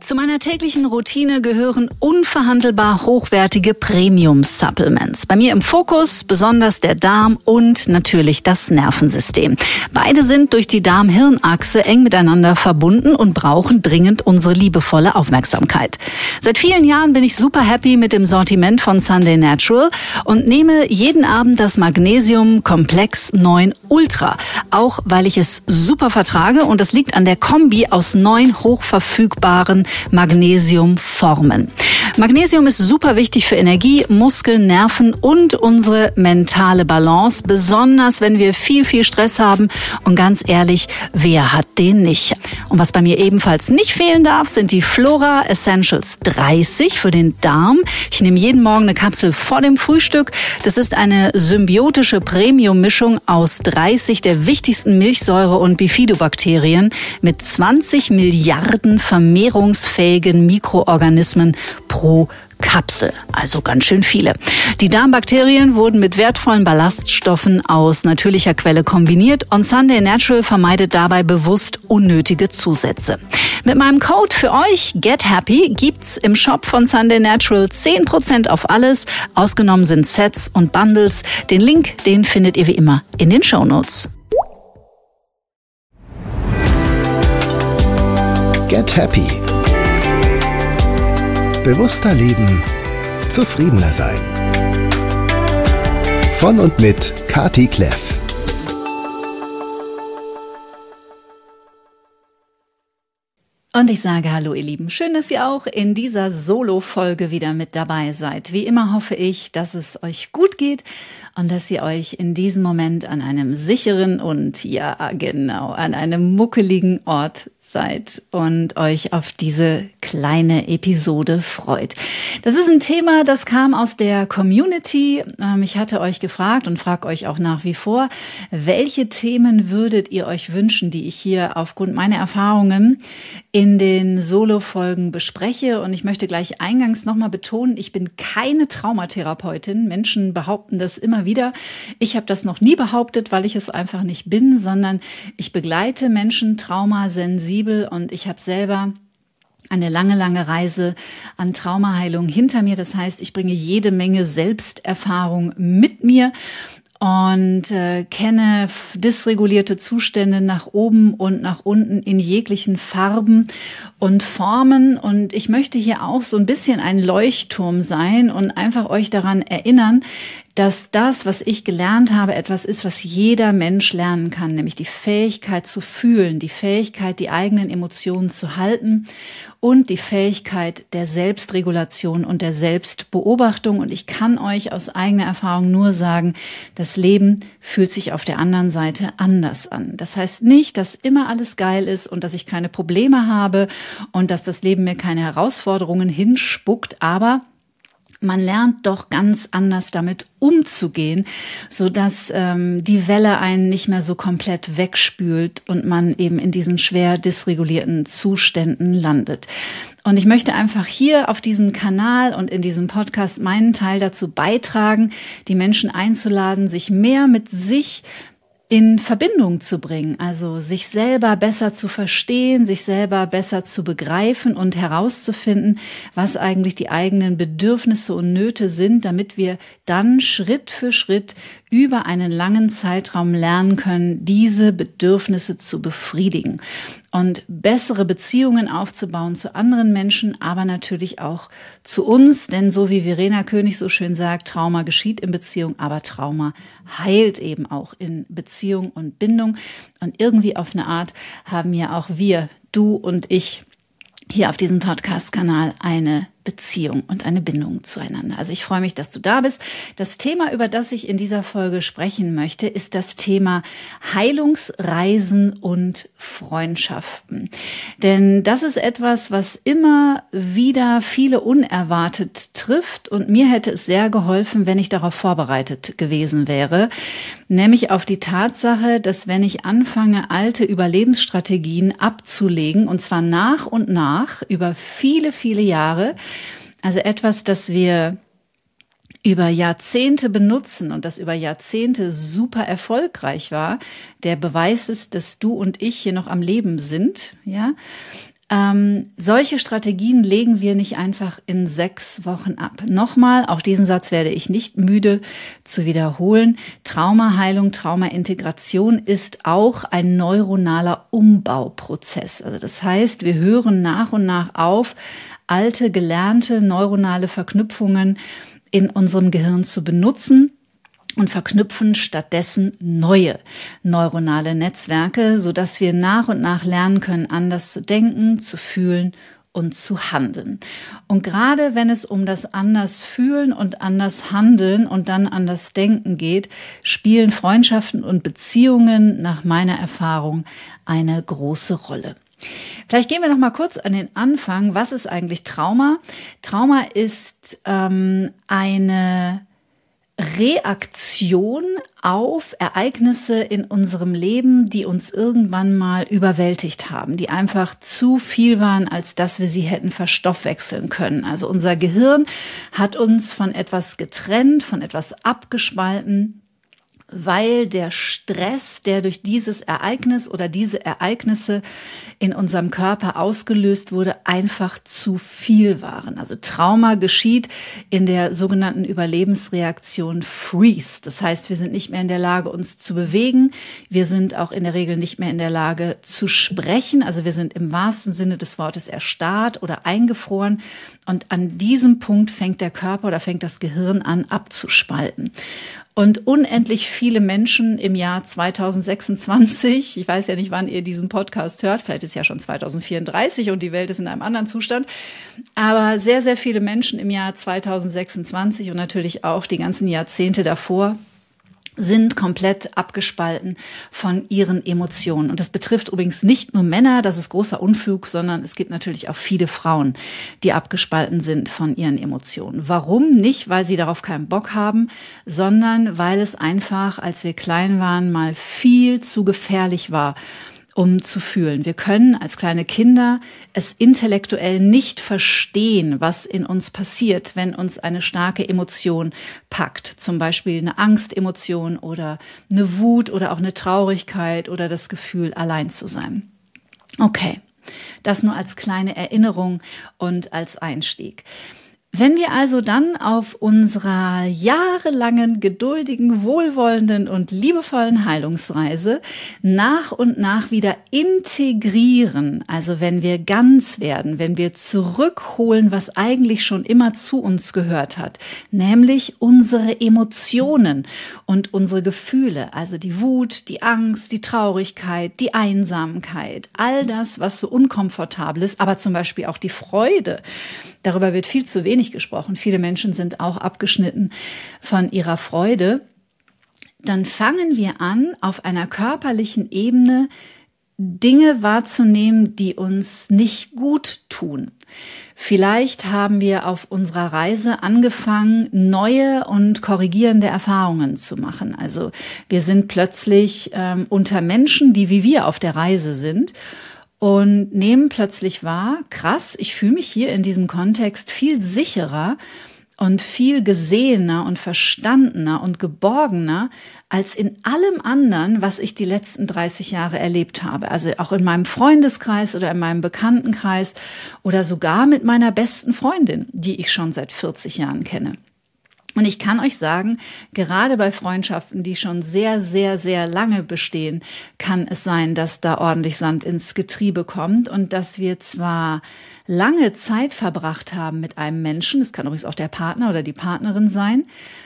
Zu meiner täglichen Routine gehören unverhandelbar hochwertige Premium-Supplements. Bei mir im Fokus besonders der Darm und natürlich das Nervensystem. Beide sind durch die Darm-Hirn-Achse eng miteinander verbunden und brauchen dringend unsere liebevolle Aufmerksamkeit. Seit vielen Jahren bin ich super happy mit dem Sortiment von Sunday Natural und nehme jeden Abend das Magnesium Komplex 9 Ultra. Auch weil ich es super vertrage, und das liegt an der Kombi aus 9 hochverfügbaren Magnesiumformen. Magnesium ist super wichtig für Energie, Muskeln, Nerven und unsere mentale Balance, besonders wenn wir viel Stress haben. Und ganz ehrlich, wer hat den nicht? Und was bei mir ebenfalls nicht fehlen darf, sind die Flora Essentials 30 für den Darm. Ich nehme jeden Morgen eine Kapsel vor dem Frühstück. Das ist eine symbiotische Premium-Mischung aus 30 der wichtigsten Milchsäure- und Bifidobakterien mit 20 Milliarden vermehrungsfähigen Mikroorganismen pro Kapsel, also ganz schön viele. Die Darmbakterien wurden mit wertvollen Ballaststoffen aus natürlicher Quelle kombiniert und Sunday Natural vermeidet dabei bewusst unnötige Zusätze. Mit meinem Code für euch GetHappy gibt's im Shop von Sunday Natural 10% auf alles. Ausgenommen sind Sets und Bundles. Den Link, den findet ihr wie immer in den Shownotes. Get Happy. Bewusster leben, zufriedener sein. Von und mit Kati Kleff. Und ich sage hallo ihr Lieben, schön, dass ihr auch in dieser Solo-Folge wieder mit dabei seid. Wie immer hoffe ich, dass es euch gut geht und dass ihr euch in diesem Moment an einem sicheren und ja genau, an einem muckeligen Ort seid und euch auf diese kleine Episode freut. Das ist ein Thema, das kam aus der Community. Ich hatte euch gefragt und frage euch auch nach wie vor, welche Themen würdet ihr euch wünschen, die ich hier aufgrund meiner Erfahrungen in den Solo-Folgen bespreche. Und ich möchte gleich eingangs nochmal betonen, ich bin keine Traumatherapeutin. Menschen behaupten das immer wieder. Ich habe das noch nie behauptet, weil ich es einfach nicht bin, sondern ich begleite Menschen traumasensibel und ich habe selber eine lange Reise an Traumaheilung hinter mir. Das heißt, ich bringe jede Menge Selbsterfahrung mit mir und kenne dysregulierte Zustände nach oben und nach unten in jeglichen Farben und Formen. Und ich möchte hier auch so ein bisschen ein Leuchtturm sein und einfach euch daran erinnern, dass das, was ich gelernt habe, etwas ist, was jeder Mensch lernen kann, nämlich die Fähigkeit zu fühlen, die Fähigkeit, die eigenen Emotionen zu halten und die Fähigkeit der Selbstregulation und der Selbstbeobachtung. Und ich kann euch aus eigener Erfahrung nur sagen, das Leben fühlt sich auf der anderen Seite anders an. Das heißt nicht, dass immer alles geil ist und dass ich keine Probleme habe und dass das Leben mir keine Herausforderungen hinspuckt, aber man lernt doch ganz anders damit umzugehen, so dass die Welle einen nicht mehr so komplett wegspült und man eben in diesen schwer dysregulierten Zuständen landet. Und ich möchte einfach hier auf diesem Kanal und in diesem Podcast meinen Teil dazu beitragen, die Menschen einzuladen, sich mehr mit sich in Verbindung zu bringen, also sich selber besser zu verstehen, sich selber besser zu begreifen und herauszufinden, was eigentlich die eigenen Bedürfnisse und Nöte sind, damit wir dann Schritt für Schritt über einen langen Zeitraum lernen können, diese Bedürfnisse zu befriedigen und bessere Beziehungen aufzubauen zu anderen Menschen, aber natürlich auch zu uns, denn so wie Verena König so schön sagt, Trauma geschieht in Beziehung, aber Trauma heilt eben auch in Beziehung und Bindung. Und irgendwie auf eine Art haben ja auch wir, du und ich, hier auf diesem Podcast-Kanal eine Beziehung und eine Bindung zueinander. Also ich freue mich, dass du da bist. Das Thema, über das ich in dieser Folge sprechen möchte, ist das Thema Heilungsreisen und Freundschaften. Denn das ist etwas, was immer wieder viele unerwartet trifft und mir hätte es sehr geholfen, wenn ich darauf vorbereitet gewesen wäre. Nämlich auf die Tatsache, dass wenn ich anfange, alte Überlebensstrategien abzulegen, und zwar nach und nach über viele Jahre, also etwas, das wir über Jahrzehnte benutzen und das über Jahrzehnte super erfolgreich war, der Beweis ist, dass du und ich hier noch am Leben sind, ja. Solche Strategien legen wir nicht einfach in 6 Wochen ab. Nochmal, auch diesen Satz werde ich nicht müde zu wiederholen. Traumaheilung, Traumaintegration ist auch ein neuronaler Umbauprozess. Also das heißt, wir hören nach und nach auf, alte, gelernte neuronale Verknüpfungen in unserem Gehirn zu benutzen und verknüpfen stattdessen neue neuronale Netzwerke, sodass wir nach und nach lernen können, anders zu denken, zu fühlen und zu handeln. Und gerade wenn es um das anders fühlen und anders handeln und dann anders denken geht, spielen Freundschaften und Beziehungen nach meiner Erfahrung eine große Rolle. Vielleicht gehen wir noch mal kurz an den Anfang. Was ist eigentlich Trauma? Trauma ist eine Reaktion auf Ereignisse in unserem Leben, die uns irgendwann mal überwältigt haben, die einfach zu viel waren, als dass wir sie hätten verstoffwechseln können. Also unser Gehirn hat uns von etwas getrennt, von etwas abgespalten, weil der Stress, der durch dieses Ereignis oder diese Ereignisse in unserem Körper ausgelöst wurde, einfach zu viel waren. Also Trauma geschieht in der sogenannten Überlebensreaktion Freeze. Das heißt, wir sind nicht mehr in der Lage, uns zu bewegen. Wir sind auch in der Regel nicht mehr in der Lage zu sprechen. Also wir sind im wahrsten Sinne des Wortes erstarrt oder eingefroren. Und an diesem Punkt fängt der Körper oder fängt das Gehirn an abzuspalten. Und unendlich viele Menschen im Jahr 2026, ich weiß ja nicht, wann ihr diesen Podcast hört, vielleicht ist ja schon 2034 und die Welt ist in einem anderen Zustand, aber sehr, sehr viele Menschen im Jahr 2026 und natürlich auch die ganzen Jahrzehnte davor sind komplett abgespalten von ihren Emotionen. Und das betrifft übrigens nicht nur Männer, das ist großer Unfug, sondern es gibt natürlich auch viele Frauen, die abgespalten sind von ihren Emotionen. Warum? Nicht, weil sie darauf keinen Bock haben, sondern weil es einfach, als wir klein waren, mal viel zu gefährlich war, um zu fühlen. Wir können als kleine Kinder es intellektuell nicht verstehen, was in uns passiert, wenn uns eine starke Emotion packt. Zum Beispiel eine Angstemotion oder eine Wut oder auch eine Traurigkeit oder das Gefühl, allein zu sein. Okay, das nur als kleine Erinnerung und als Einstieg. Wenn wir also dann auf unserer jahrelangen, geduldigen, wohlwollenden und liebevollen Heilungsreise nach und nach wieder integrieren, also wenn wir ganz werden, wenn wir zurückholen, was eigentlich schon immer zu uns gehört hat, nämlich unsere Emotionen und unsere Gefühle, also die Wut, die Angst, die Traurigkeit, die Einsamkeit, all das, was so unkomfortabel ist, aber zum Beispiel auch die Freude. Darüber wird viel zu wenig gesprochen. Viele Menschen sind auch abgeschnitten von ihrer Freude. Dann fangen wir an, auf einer körperlichen Ebene Dinge wahrzunehmen, die uns nicht gut tun. Vielleicht haben wir auf unserer Reise angefangen, neue und korrigierende Erfahrungen zu machen. Also wir sind plötzlich unter Menschen, die wie wir auf der Reise sind, und nehmen plötzlich wahr, krass, ich fühle mich hier in diesem Kontext viel sicherer und viel gesehener und verstandener und geborgener als in allem anderen, was ich die letzten 30 Jahre erlebt habe. Also auch in meinem Freundeskreis oder in meinem Bekanntenkreis oder sogar mit meiner besten Freundin, die ich schon seit 40 Jahren kenne. Und ich kann euch sagen, gerade bei Freundschaften, die schon sehr, sehr, sehr lange bestehen, kann es sein, dass da ordentlich Sand ins Getriebe kommt und dass wir zwar lange Zeit verbracht haben mit einem Menschen, es kann übrigens auch der Partner oder die Partnerin sein,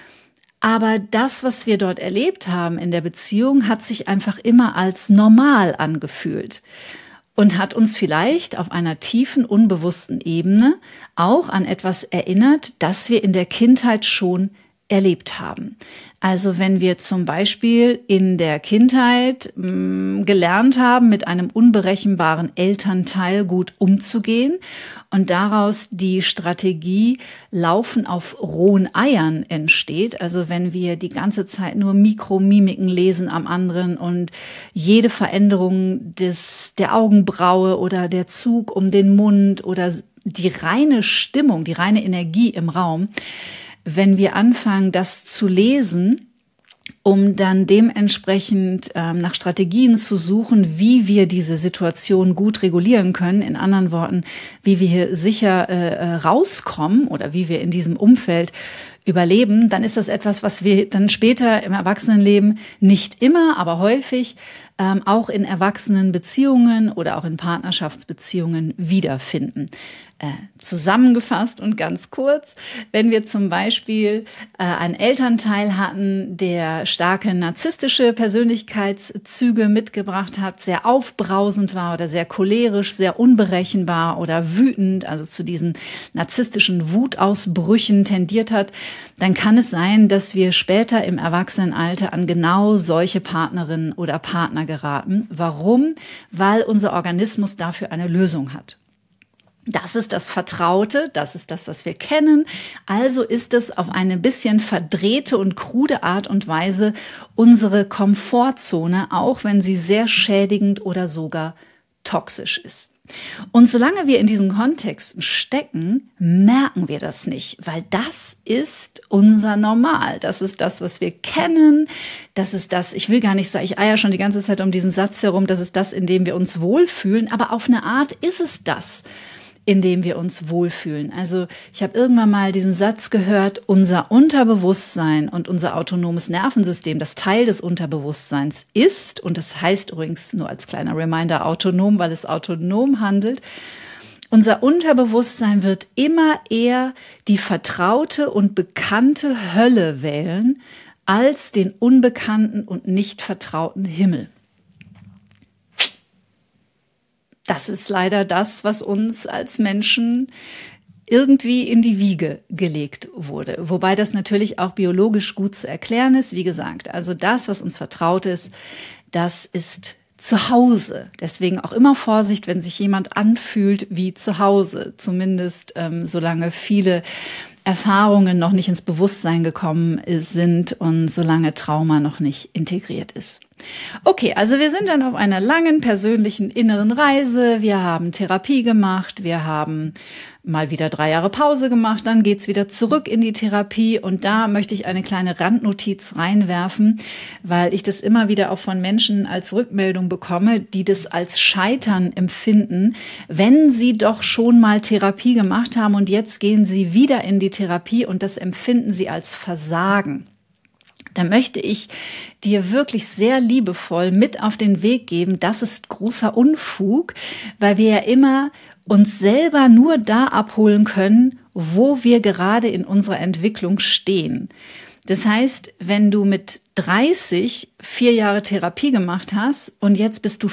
aber das, was wir dort erlebt haben in der Beziehung, hat sich einfach immer als normal angefühlt. Und hat uns vielleicht auf einer tiefen, unbewussten Ebene auch an etwas erinnert, das wir in der Kindheit schon erlebt haben. Also wenn wir zum Beispiel in der Kindheit gelernt haben, mit einem unberechenbaren Elternteil gut umzugehen und daraus die Strategie Laufen auf rohen Eiern entsteht, also wenn wir die ganze Zeit nur Mikromimiken lesen am anderen und jede Veränderung der Augenbraue oder der Zug um den Mund oder die reine Stimmung, die reine Energie im Raum, wenn wir anfangen, das zu lesen um dann dementsprechend nach Strategien zu suchen, wie wir diese Situation gut regulieren können. In anderen Worten, wie wir hier sicher rauskommen oder wie wir in diesem Umfeld überleben, dann ist das etwas, was wir dann später im Erwachsenenleben nicht immer, aber häufig auch in Erwachsenenbeziehungen oder auch in Partnerschaftsbeziehungen wiederfinden. Zusammengefasst und ganz kurz, wenn wir zum Beispiel einen Elternteil hatten, der starke narzisstische Persönlichkeitszüge mitgebracht hat, sehr aufbrausend war oder sehr cholerisch, sehr unberechenbar oder wütend, also zu diesen narzisstischen Wutausbrüchen tendiert hat, dann kann es sein, dass wir später im Erwachsenenalter an genau solche Partnerinnen oder Partner geraten. Warum? Weil unser Organismus dafür eine Lösung hat. Das ist das Vertraute, das ist das, was wir kennen. Also ist es auf eine bisschen verdrehte und krude Art und Weise unsere Komfortzone, auch wenn sie sehr schädigend oder sogar toxisch ist. Und solange wir in diesen Kontexten stecken, merken wir das nicht, weil das ist unser Normal. Das ist das, was wir kennen. Das ist das, ich will gar nicht sagen, ich eier schon die ganze Zeit um diesen Satz herum, das ist das, in dem wir uns wohlfühlen. Aber auf eine Art ist es das, in dem wir uns wohlfühlen. Also ich habe irgendwann mal diesen Satz gehört, unser Unterbewusstsein und unser autonomes Nervensystem, das Teil des Unterbewusstseins ist, und das heißt übrigens nur als kleiner Reminder autonom, weil es autonom handelt, unser Unterbewusstsein wird immer eher die vertraute und bekannte Hölle wählen, als den unbekannten und nicht vertrauten Himmel. Das ist leider das, was uns als Menschen irgendwie in die Wiege gelegt wurde. Wobei das natürlich auch biologisch gut zu erklären ist. Wie gesagt, also das, was uns vertraut ist, das ist zu Hause. Deswegen auch immer Vorsicht, wenn sich jemand anfühlt wie zu Hause. Zumindest solange viele Erfahrungen noch nicht ins Bewusstsein gekommen sind und solange Trauma noch nicht integriert ist. Okay, also wir sind dann auf einer langen persönlichen inneren Reise. Wir haben Therapie gemacht, wir haben mal wieder 3 Jahre Pause gemacht, dann geht's wieder zurück in die Therapie und da möchte ich eine kleine Randnotiz reinwerfen, weil ich das immer wieder auch von Menschen als Rückmeldung bekomme, die das als Scheitern empfinden, wenn sie doch schon mal Therapie gemacht haben und jetzt gehen sie wieder in die Therapie und das empfinden sie als Versagen. Da möchte ich dir wirklich sehr liebevoll mit auf den Weg geben, das ist großer Unfug, weil wir ja immer uns selber nur da abholen können, wo wir gerade in unserer Entwicklung stehen. Das heißt, wenn du mit 30 4 Jahre Therapie gemacht hast und jetzt bist du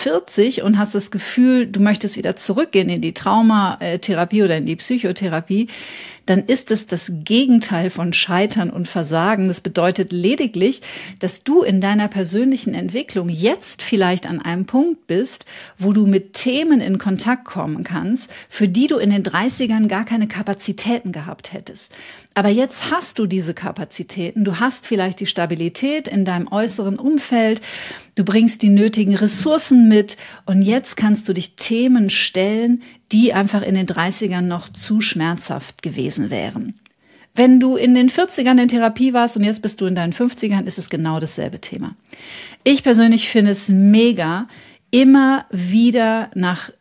45 und hast das Gefühl, du möchtest wieder zurückgehen in die Traumatherapie oder in die Psychotherapie, dann ist es das Gegenteil von Scheitern und Versagen. Das bedeutet lediglich, dass du in deiner persönlichen Entwicklung jetzt vielleicht an einem Punkt bist, wo du mit Themen in Kontakt kommen kannst, für die du in den 30ern gar keine Kapazitäten gehabt hättest. Aber jetzt hast du diese Kapazitäten, du hast vielleicht die Stabilität in deinem äußeren Umfeld, du bringst die nötigen Ressourcen mit und jetzt kannst du dich Themen stellen, die einfach in den 30ern noch zu schmerzhaft gewesen wären. Wenn du in den 40ern in Therapie warst und jetzt bist du in deinen 50ern, ist es genau dasselbe Thema. Ich persönlich finde es mega, immer wieder nach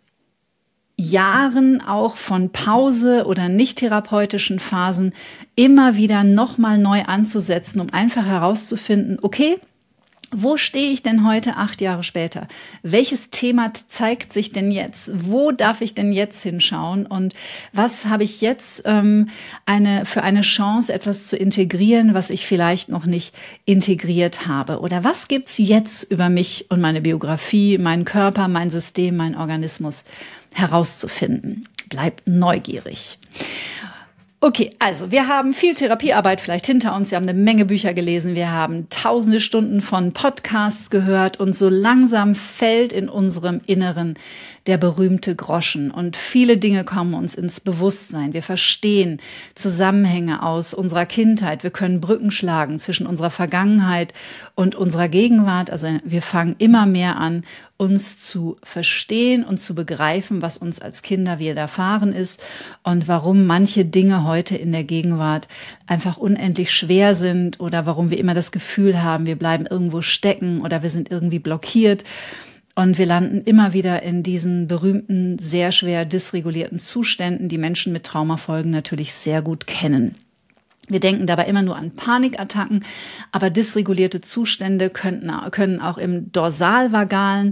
Jahren auch von Pause oder nicht therapeutischen Phasen immer wieder nochmal neu anzusetzen, um einfach herauszufinden, okay, wo stehe ich denn heute 8 Jahre später? Welches Thema zeigt sich denn jetzt? Wo darf ich denn jetzt hinschauen? Und was habe ich jetzt für eine Chance, etwas zu integrieren, was ich vielleicht noch nicht integriert habe? Oder was gibt's jetzt über mich und meine Biografie, meinen Körper, mein System, meinen Organismus herauszufinden? Bleib neugierig. Okay, also wir haben viel Therapiearbeit vielleicht hinter uns, wir haben eine Menge Bücher gelesen, wir haben tausende Stunden von Podcasts gehört und so langsam fällt in unserem Inneren der berühmte Groschen. Und viele Dinge kommen uns ins Bewusstsein. Wir verstehen Zusammenhänge aus unserer Kindheit. Wir können Brücken schlagen zwischen unserer Vergangenheit und unserer Gegenwart. Also wir fangen immer mehr an, uns zu verstehen und zu begreifen, was uns als Kinder widerfahren ist und warum manche Dinge heute in der Gegenwart einfach unendlich schwer sind oder warum wir immer das Gefühl haben, wir bleiben irgendwo stecken oder wir sind irgendwie blockiert. Und wir landen immer wieder in diesen berühmten, sehr schwer dysregulierten Zuständen, die Menschen mit Traumafolgen natürlich sehr gut kennen. Wir denken dabei immer nur an Panikattacken, aber dysregulierte Zustände können auch im Dorsalvagalen,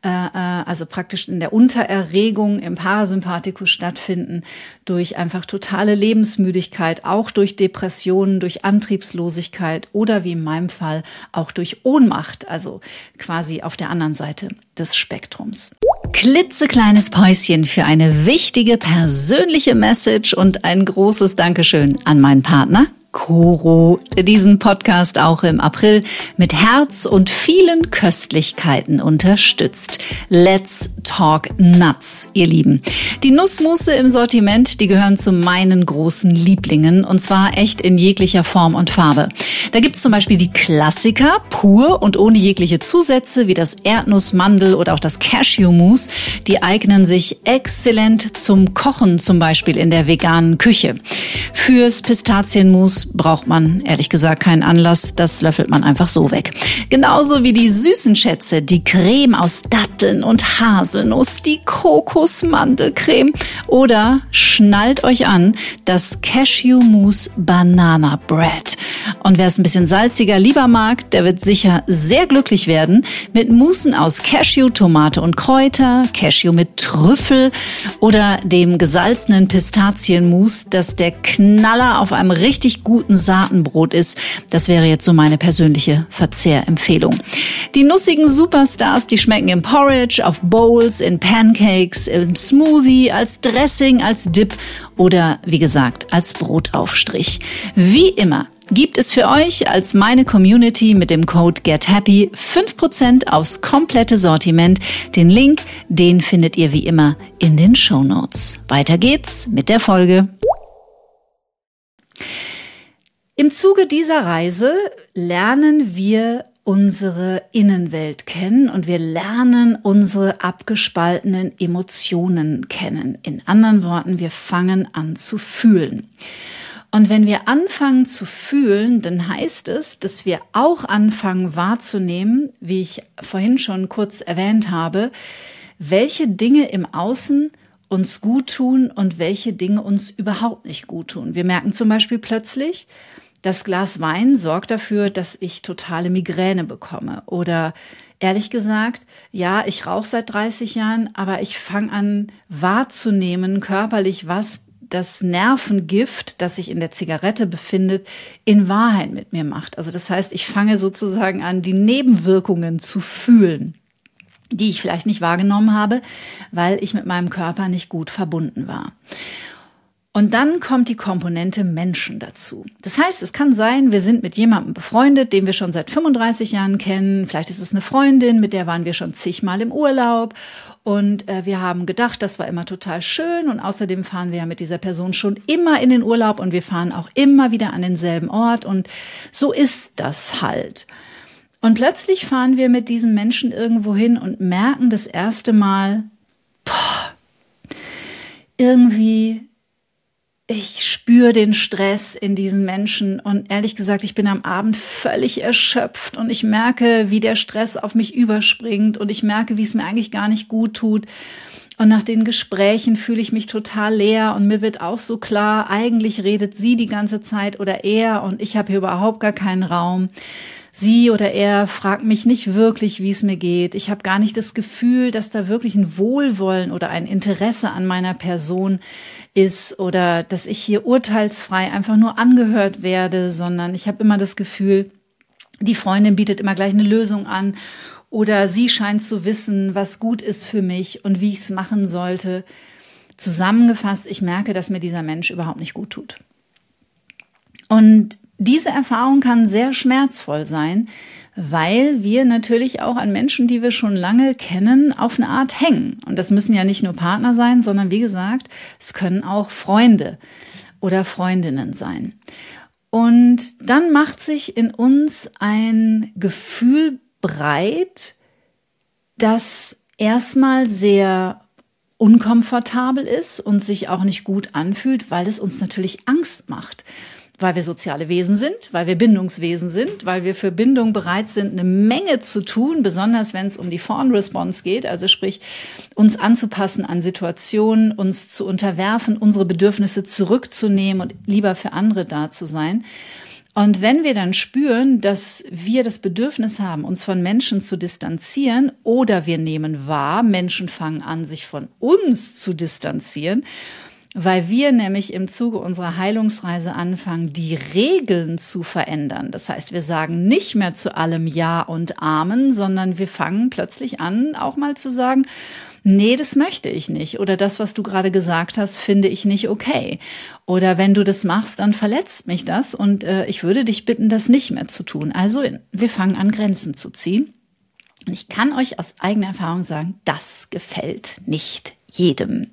also praktisch in der Untererregung im Parasympathikus stattfinden, durch einfach totale Lebensmüdigkeit, auch durch Depressionen, durch Antriebslosigkeit oder wie in meinem Fall auch durch Ohnmacht, also quasi auf der anderen Seite des Spektrums. Klitzekleines Päuschen für eine wichtige persönliche Message und ein großes Dankeschön an meinen Partner Coro, der diesen Podcast auch im April mit Herz und vielen Köstlichkeiten unterstützt. Let's talk nuts, ihr Lieben. Die Nussmusse im Sortiment, die gehören zu meinen großen Lieblingen und zwar echt in jeglicher Form und Farbe. Da gibt's zum Beispiel die Klassiker, pur und ohne jegliche Zusätze, wie das Erdnussmandel oder auch das Cashew-Mousse. Die eignen sich exzellent zum Kochen, zum Beispiel in der veganen Küche. Fürs Pistazienmus braucht man ehrlich gesagt keinen Anlass, das löffelt man einfach so weg. Genauso wie die süßen Schätze, die Creme aus Datteln und Haselnuss, die Kokosmandelcreme oder schnallt euch an, das Cashew Mousse Banana Bread. Und wer es ein bisschen salziger lieber mag, der wird sicher sehr glücklich werden mit Moussen aus Cashew, Tomate und Kräuter, Cashew mit Trüffel oder dem gesalzenen Pistazienmus, das der Knaller auf einem richtig guten Saatenbrot ist. Das wäre jetzt so meine persönliche Verzehrempfehlung. Die nussigen Superstars, die schmecken im Porridge, auf Bowls, in Pancakes, im Smoothie, als Dressing, als Dip oder wie gesagt als Brotaufstrich. Wie immer gibt es für euch als meine Community mit dem Code GetHappy 5% aufs komplette Sortiment. Den Link, den findet ihr wie immer in den Shownotes. Weiter geht's mit der Folge. Im Zuge dieser Reise lernen wir unsere Innenwelt kennen und wir lernen unsere abgespaltenen Emotionen kennen. In anderen Worten, wir fangen an zu fühlen. Und wenn wir anfangen zu fühlen, dann heißt es, dass wir auch anfangen wahrzunehmen, wie ich vorhin schon kurz erwähnt habe, welche Dinge im Außen uns gut tun und welche Dinge uns überhaupt nicht gut tun. Wir merken zum Beispiel plötzlich, das Glas Wein sorgt dafür, dass ich totale Migräne bekomme. Oder ehrlich gesagt, ja, ich rauche seit 30 Jahren, aber ich fange an wahrzunehmen, körperlich, was das Nervengift, das sich in der Zigarette befindet, in Wahrheit mit mir macht. Also das heißt, ich fange sozusagen an, die Nebenwirkungen zu fühlen, die ich vielleicht nicht wahrgenommen habe, weil ich mit meinem Körper nicht gut verbunden war. Und dann kommt die Komponente Menschen dazu. Das heißt, es kann sein, wir sind mit jemandem befreundet, den wir schon seit 35 Jahren kennen. Vielleicht ist es eine Freundin, mit der waren wir schon zigmal im Urlaub. Und wir haben gedacht, das war immer total schön. Und außerdem fahren wir ja mit dieser Person schon immer in den Urlaub und wir fahren auch immer wieder an denselben Ort. Und so ist das halt. Und plötzlich fahren wir mit diesem Menschen irgendwo hin und merken das erste Mal, irgendwie, ich spüre den Stress in diesen Menschen und ehrlich gesagt, ich bin am Abend völlig erschöpft und ich merke, wie der Stress auf mich überspringt und ich merke, wie es mir eigentlich gar nicht gut tut. Und nach den Gesprächen fühle ich mich total leer und mir wird auch so klar, eigentlich redet sie die ganze Zeit oder er und ich habe hier überhaupt gar keinen Raum. Sie oder er fragt mich nicht wirklich, wie es mir geht. Ich habe gar nicht das Gefühl, dass da wirklich ein Wohlwollen oder ein Interesse an meiner Person ist oder dass ich hier urteilsfrei einfach nur angehört werde, sondern ich habe immer das Gefühl, die Freundin bietet immer gleich eine Lösung an oder sie scheint zu wissen, was gut ist für mich und wie ich es machen sollte. Zusammengefasst, ich merke, dass mir dieser Mensch überhaupt nicht gut tut. Und diese Erfahrung kann sehr schmerzvoll sein, weil wir natürlich auch an Menschen, die wir schon lange kennen, auf eine Art hängen. Und das müssen ja nicht nur Partner sein, sondern wie gesagt, es können auch Freunde oder Freundinnen sein. Und dann macht sich in uns ein Gefühl breit, das erstmal sehr unkomfortabel ist und sich auch nicht gut anfühlt, weil es uns natürlich Angst macht. Weil wir soziale Wesen sind, weil wir Bindungswesen sind, weil wir für Bindung bereit sind, eine Menge zu tun, besonders wenn es um die Fawn-Response geht, also sprich, uns anzupassen an Situationen, uns zu unterwerfen, unsere Bedürfnisse zurückzunehmen und lieber für andere da zu sein. Und wenn wir dann spüren, dass wir das Bedürfnis haben, uns von Menschen zu distanzieren, oder wir nehmen wahr, Menschen fangen an, sich von uns zu distanzieren, weil wir nämlich im Zuge unserer Heilungsreise anfangen, die Regeln zu verändern. Das heißt, wir sagen nicht mehr zu allem Ja und Amen, sondern wir fangen plötzlich an, auch mal zu sagen, nee, das möchte ich nicht. Oder das, was du gerade gesagt hast, finde ich nicht okay. Oder wenn du das machst, dann verletzt mich das und ich würde dich bitten, das nicht mehr zu tun. Also wir fangen an, Grenzen zu ziehen. Und ich kann euch aus eigener Erfahrung sagen, das gefällt nicht jedem.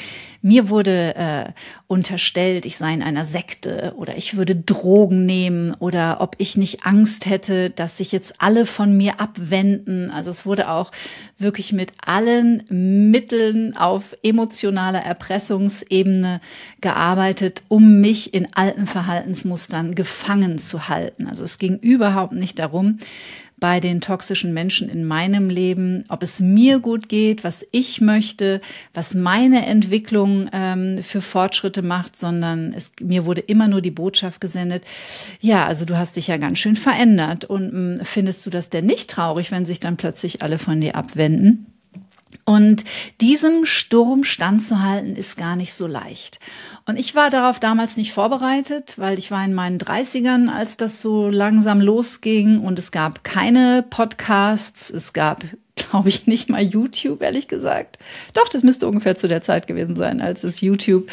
Mir wurde unterstellt, ich sei in einer Sekte oder ich würde Drogen nehmen oder ob ich nicht Angst hätte, dass sich jetzt alle von mir abwenden. Also es wurde auch wirklich mit allen Mitteln auf emotionaler Erpressungsebene gearbeitet, um mich in alten Verhaltensmustern gefangen zu halten. Also es ging überhaupt nicht darum, bei den toxischen Menschen in meinem Leben, ob es mir gut geht, was ich möchte, was meine Entwicklung für Fortschritte macht, sondern mir wurde immer nur die Botschaft gesendet, ja, also du hast dich ja ganz schön verändert und findest du das denn nicht traurig, wenn sich dann plötzlich alle von dir abwenden? Und diesem Sturm standzuhalten ist gar nicht so leicht. Und ich war darauf damals nicht vorbereitet, weil ich war in meinen 30ern, als das so langsam losging und es gab keine Podcasts, es gab, glaube ich, nicht mal YouTube, ehrlich gesagt. Doch, das müsste ungefähr zu der Zeit gewesen sein, als es YouTube,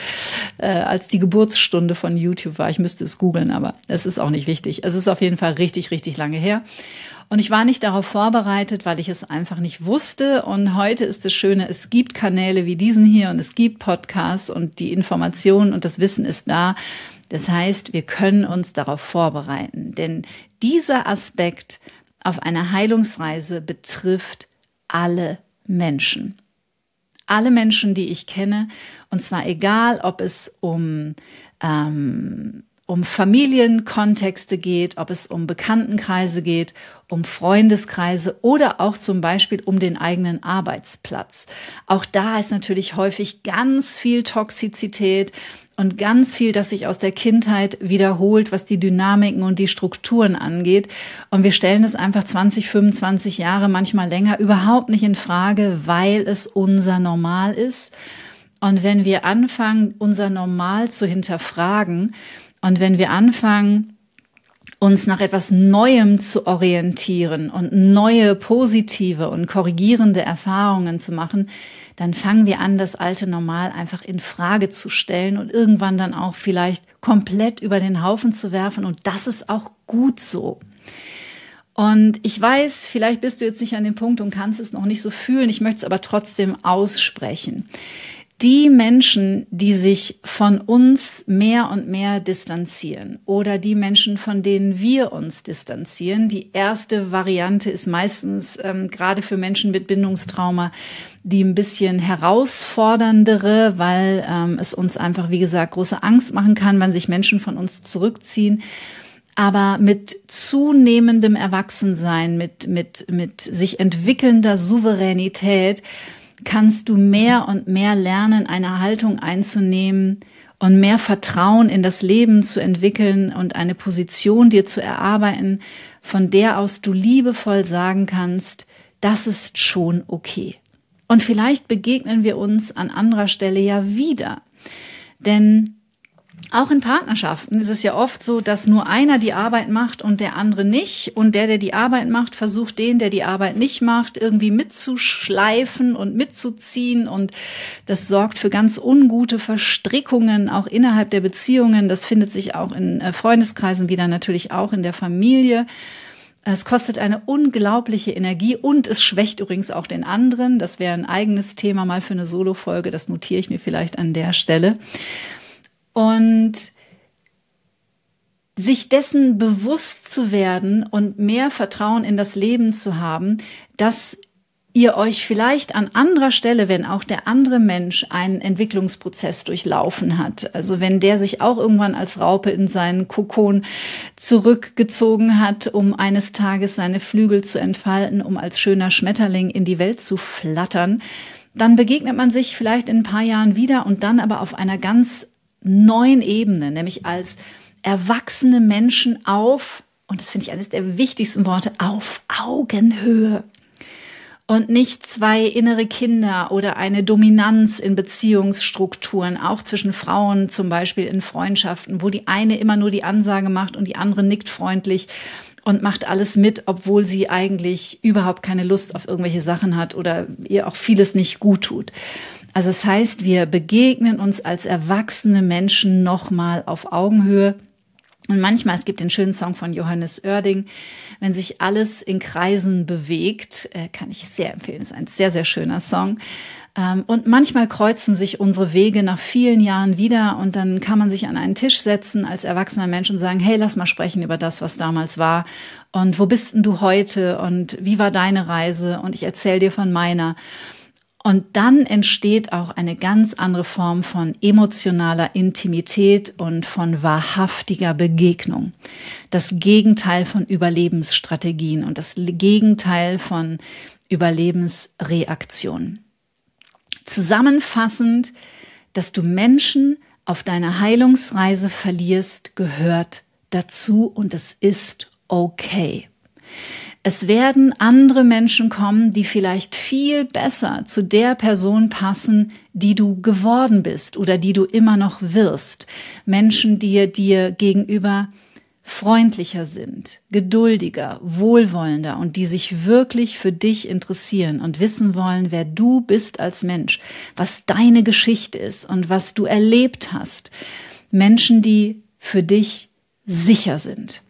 als die Geburtsstunde von YouTube war. Ich müsste es googeln, aber es ist auch nicht wichtig. Es ist auf jeden Fall richtig, richtig lange her. Und ich war nicht darauf vorbereitet, weil ich es einfach nicht wusste. Und heute ist das Schöne, es gibt Kanäle wie diesen hier und es gibt Podcasts und die Informationen und das Wissen ist da. Das heißt, wir können uns darauf vorbereiten. Denn dieser Aspekt auf einer Heilungsreise betrifft alle Menschen. Alle Menschen, die ich kenne. Und zwar egal, ob es um Familienkontexte geht, ob es um Bekanntenkreise geht, um Freundeskreise oder auch zum Beispiel um den eigenen Arbeitsplatz. Auch da ist natürlich häufig ganz viel Toxizität und ganz viel, das sich aus der Kindheit wiederholt, was die Dynamiken und die Strukturen angeht. Und wir stellen es einfach 20, 25 Jahre, manchmal länger, überhaupt nicht in Frage, weil es unser Normal ist. Und wenn wir anfangen, unser Normal zu hinterfragen, und wenn wir anfangen, uns nach etwas Neuem zu orientieren und neue positive und korrigierende Erfahrungen zu machen, dann fangen wir an, das alte Normal einfach in Frage zu stellen und irgendwann dann auch vielleicht komplett über den Haufen zu werfen. Und das ist auch gut so. Und ich weiß, vielleicht bist du jetzt nicht an dem Punkt und kannst es noch nicht so fühlen. Ich möchte es aber trotzdem aussprechen. Die Menschen, die sich von uns mehr und mehr distanzieren oder die Menschen, von denen wir uns distanzieren, die erste Variante ist meistens gerade für Menschen mit Bindungstrauma die ein bisschen herausforderndere, weil es uns einfach, wie gesagt, große Angst machen kann, wenn sich Menschen von uns zurückziehen. Aber mit zunehmendem Erwachsensein, mit sich entwickelnder Souveränität kannst du mehr und mehr lernen, eine Haltung einzunehmen und mehr Vertrauen in das Leben zu entwickeln und eine Position dir zu erarbeiten, von der aus du liebevoll sagen kannst, das ist schon okay. Und vielleicht begegnen wir uns an anderer Stelle ja wieder. Denn Auch in Partnerschaften ist es ja oft so, dass nur einer die Arbeit macht und der andere nicht. Und der die Arbeit macht, versucht den, der die Arbeit nicht macht, irgendwie mitzuschleifen und mitzuziehen. Und das sorgt für ganz ungute Verstrickungen, auch innerhalb der Beziehungen. Das findet sich auch in Freundeskreisen wieder, natürlich auch in der Familie. Es kostet eine unglaubliche Energie und es schwächt übrigens auch den anderen. Das wäre ein eigenes Thema mal für eine Solo-Folge. Das notiere ich mir vielleicht an der Stelle. Und sich dessen bewusst zu werden und mehr Vertrauen in das Leben zu haben, dass ihr euch vielleicht an anderer Stelle, wenn auch der andere Mensch einen Entwicklungsprozess durchlaufen hat, also wenn der sich auch irgendwann als Raupe in seinen Kokon zurückgezogen hat, um eines Tages seine Flügel zu entfalten, um als schöner Schmetterling in die Welt zu flattern, dann begegnet man sich vielleicht in ein paar Jahren wieder und dann aber auf einer ganz neuen Ebene, nämlich als erwachsene Menschen und das finde ich eines der wichtigsten Worte, auf Augenhöhe. Und nicht zwei innere Kinder oder eine Dominanz in Beziehungsstrukturen, auch zwischen Frauen zum Beispiel in Freundschaften, wo die eine immer nur die Ansage macht und die andere nickt freundlich und macht alles mit, obwohl sie eigentlich überhaupt keine Lust auf irgendwelche Sachen hat oder ihr auch vieles nicht gut tut. Also das heißt, wir begegnen uns als erwachsene Menschen nochmal auf Augenhöhe. Und manchmal, es gibt den schönen Song von Johannes Oerding, wenn sich alles in Kreisen bewegt, kann ich sehr empfehlen, ist ein sehr, sehr schöner Song. Und manchmal kreuzen sich unsere Wege nach vielen Jahren wieder und dann kann man sich an einen Tisch setzen als erwachsener Mensch und sagen, hey, lass mal sprechen über das, was damals war und wo bist denn du heute und wie war deine Reise und ich erzähle dir von meiner. Und dann entsteht auch eine ganz andere Form von emotionaler Intimität und von wahrhaftiger Begegnung. Das Gegenteil von Überlebensstrategien und das Gegenteil von Überlebensreaktionen. Zusammenfassend, dass du Menschen auf deiner Heilungsreise verlierst, gehört dazu und es ist okay. Es werden andere Menschen kommen, die vielleicht viel besser zu der Person passen, die du geworden bist oder die du immer noch wirst. Menschen, die dir gegenüber freundlicher sind, geduldiger, wohlwollender und die sich wirklich für dich interessieren und wissen wollen, wer du bist als Mensch, was deine Geschichte ist und was du erlebt hast. Menschen, die für dich sicher sind.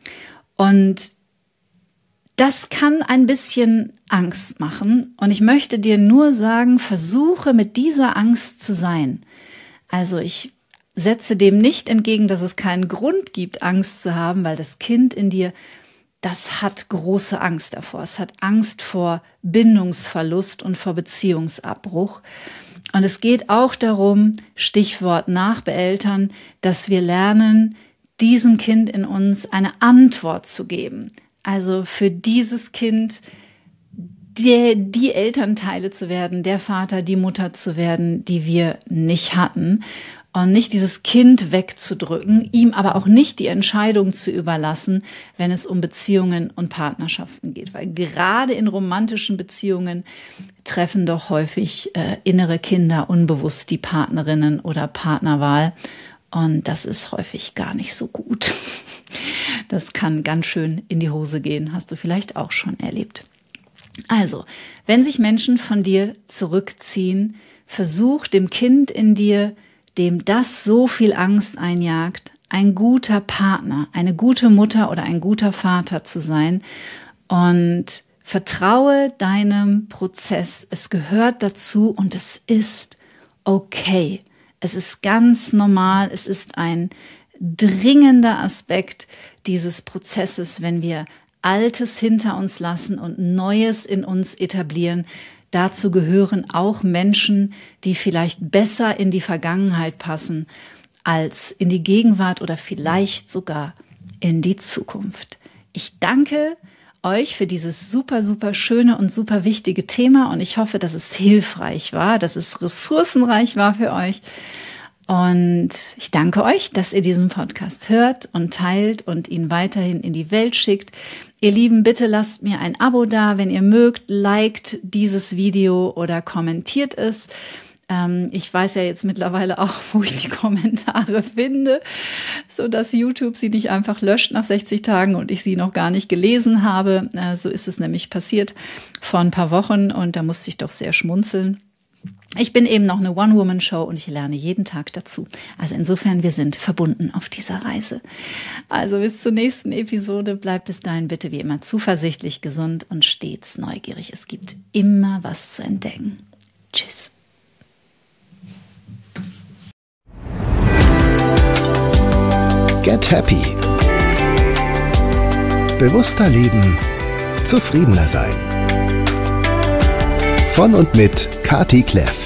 Und das kann ein bisschen Angst machen und ich möchte dir nur sagen, versuche mit dieser Angst zu sein. Also ich setze dem nicht entgegen, dass es keinen Grund gibt, Angst zu haben, weil das Kind in dir, das hat große Angst davor. Es hat Angst vor Bindungsverlust und vor Beziehungsabbruch. Und es geht auch darum, Stichwort Nachbeeltern, dass wir lernen, diesem Kind in uns eine Antwort zu geben. Also für dieses Kind die Elternteile zu werden, der Vater, die Mutter zu werden, die wir nicht hatten. Und nicht dieses Kind wegzudrücken, ihm aber auch nicht die Entscheidung zu überlassen, wenn es um Beziehungen und Partnerschaften geht. Weil gerade in romantischen Beziehungen treffen doch häufig innere Kinder unbewusst die Partnerinnen oder Partnerwahl. Und das ist häufig gar nicht so gut. Das kann ganz schön in die Hose gehen, hast du vielleicht auch schon erlebt. Also, wenn sich Menschen von dir zurückziehen, versuch dem Kind in dir, dem das so viel Angst einjagt, ein guter Partner, eine gute Mutter oder ein guter Vater zu sein und vertraue deinem Prozess. Es gehört dazu und es ist okay. Es ist ganz normal, es ist ein dringender Aspekt dieses Prozesses, wenn wir Altes hinter uns lassen und Neues in uns etablieren. Dazu gehören auch Menschen, die vielleicht besser in die Vergangenheit passen als in die Gegenwart oder vielleicht sogar in die Zukunft. Ich danke euch für dieses super, super schöne und super wichtige Thema und ich hoffe, dass es hilfreich war, dass es ressourcenreich war für euch. Und ich danke euch, dass ihr diesen Podcast hört und teilt und ihn weiterhin in die Welt schickt. Ihr Lieben, bitte lasst mir ein Abo da, wenn ihr mögt, liked dieses Video oder kommentiert es. Ich weiß ja jetzt mittlerweile auch, wo ich die Kommentare finde, so dass YouTube sie nicht einfach löscht nach 60 Tagen und ich sie noch gar nicht gelesen habe. So ist es nämlich passiert vor ein paar Wochen und da musste ich doch sehr schmunzeln. Ich bin eben noch eine One-Woman-Show und ich lerne jeden Tag dazu. Also insofern, wir sind verbunden auf dieser Reise. Also bis zur nächsten Episode. Bleibt bis dahin bitte wie immer zuversichtlich, gesund und stets neugierig. Es gibt immer was zu entdecken. Tschüss. Get Happy. Bewusster leben, zufriedener sein. Von und mit Kati Kleff.